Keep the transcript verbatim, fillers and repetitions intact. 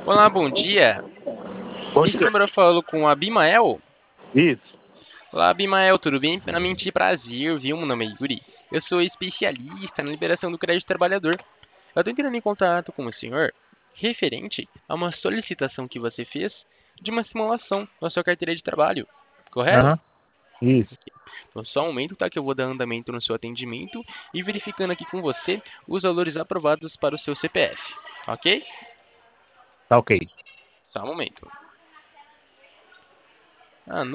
Olá, bom dia. Bom Esse dia. número eu falo com a Abimael. Isso. Olá, Abimael, tudo bem? Primeiramente, prazer, viu? Meu nome é Yuri. Eu sou especialista na liberação do crédito trabalhador. Eu estou entrando em contato com o senhor referente a uma solicitação que você fez de uma simulação na sua carteira de trabalho, correto? Aham. Isso. Então, só um momento, tá? Que eu vou dar andamento no seu atendimento e verificando aqui com você os valores aprovados para o seu C P F, ok? Tá ok. Só um momento. Ah,